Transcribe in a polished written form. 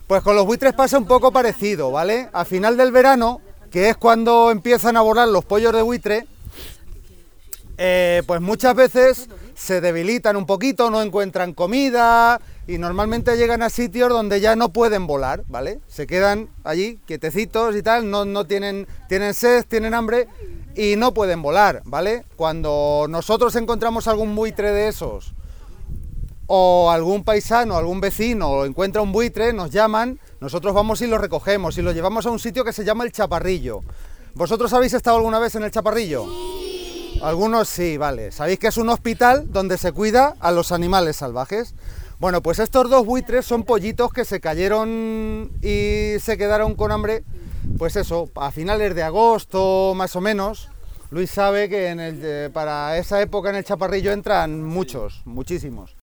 Pues con los buitres pasa un poco parecido, ¿vale? A final del verano, que es cuando empiezan a volar los pollos de buitre, pues muchas veces se debilitan un poquito, no encuentran comida y normalmente llegan a sitios donde ya no pueden volar, ¿vale? Se quedan allí quietecitos y tal, no tienen sed, tienen hambre y no pueden volar, ¿vale? Cuando nosotros encontramos algún buitre de esos o algún paisano, algún vecino encuentra un buitre, nos llaman, nosotros vamos y lo recogemos y lo llevamos a un sitio que se llama El Chaparrillo. ¿Vosotros habéis estado alguna vez en El Chaparrillo? Sí. Algunos sí, vale. Sabéis que es un hospital donde se cuida a los animales salvajes. Bueno, pues estos dos buitres son pollitos que se cayeron y se quedaron con hambre, pues eso, a finales de agosto más o menos. Luis sabe que para esa época en El Chaparrillo entran muchísimos.